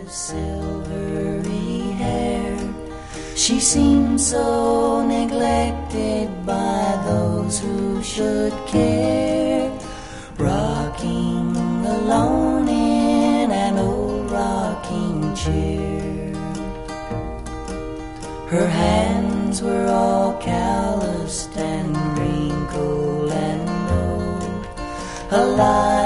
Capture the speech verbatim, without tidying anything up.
silvery hair. She seemed so neglected by those who should care, rocking alone in an old rocking chair. Her hands were all calloused and wrinkled and old, alive